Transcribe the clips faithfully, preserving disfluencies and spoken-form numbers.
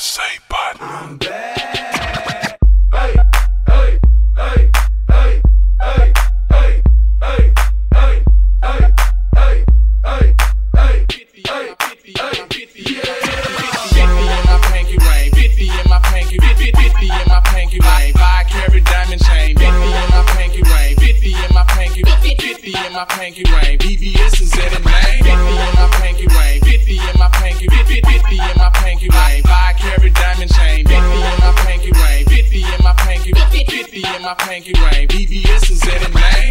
say, but I'm back. Hey, hey, hey, hey, hey, hey, hey, hey, hey, hey, hey, hey, fifty, hey, fifty, hey, fifty, yeah. fifty in my pinky ring, fifty in my pinky, fifty, fifty in my pinky ring, five carat diamond chain, fifty in my pinky ring, fifty in my pinky, fifty, fifty in my pinky ring, B B S is at a name, fifty in my pinky ring, fifty in my pinky, fifty, fifty in my pinky ring, five carat diamond chain, fifty in my pinky ring, fifty in my pinky, fifty, fifty in my pinky ring, B B S is at a name.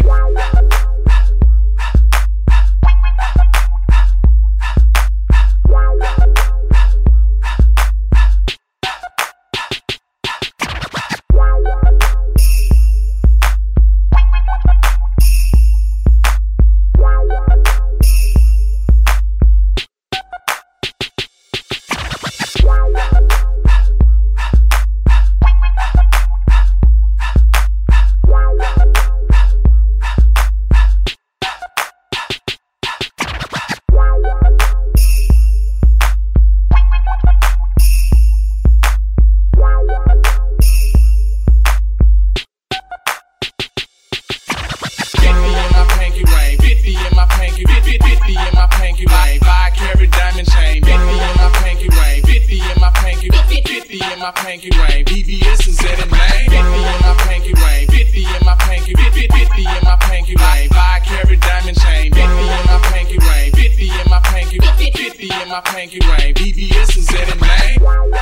My pinky ring, B B S is at a name. fifty in my pinky ring, fifty in my pinky, fifty, fifty in my pinky ring, five carat diamond chain, fifty in my pinky ring, fifty in my pinky, fifty, fifty in my pinky ring, B B S is at a name.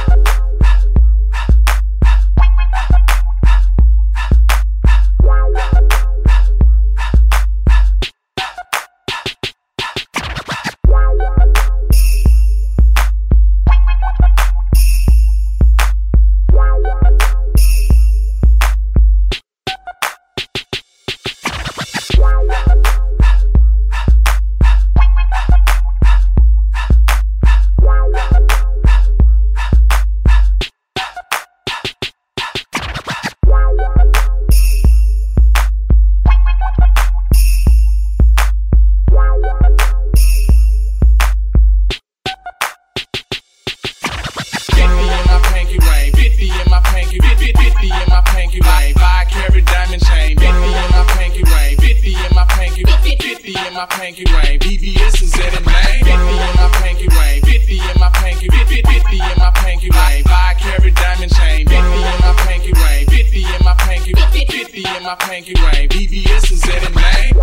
My pinky ring, B B S is at a name. fifty in my pinky ring, fifty in my pinky, fifty, fifty in my pinky ring, five carat diamond chain, fifty in my pinky ring, fifty in my pinky, fifty, fifty in my pinky ring, B B S is at a name.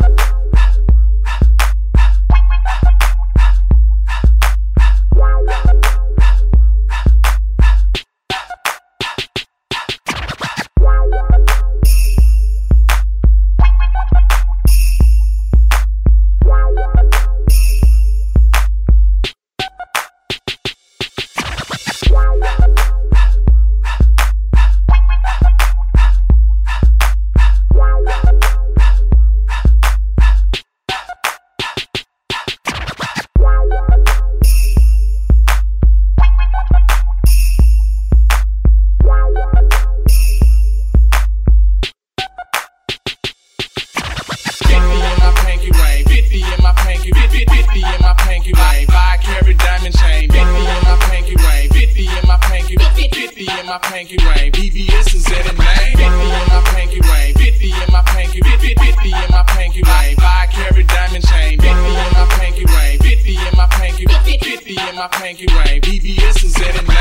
My pinky ring, B B S is at a name. fifty in my pinky ring, fifty in my pinky, fifty, fifty in my pinky ring, five carat diamond chain, fifty in my pinky ring, fifty in my pinky, fifty, fifty in my pinky ring, B B S is at a name.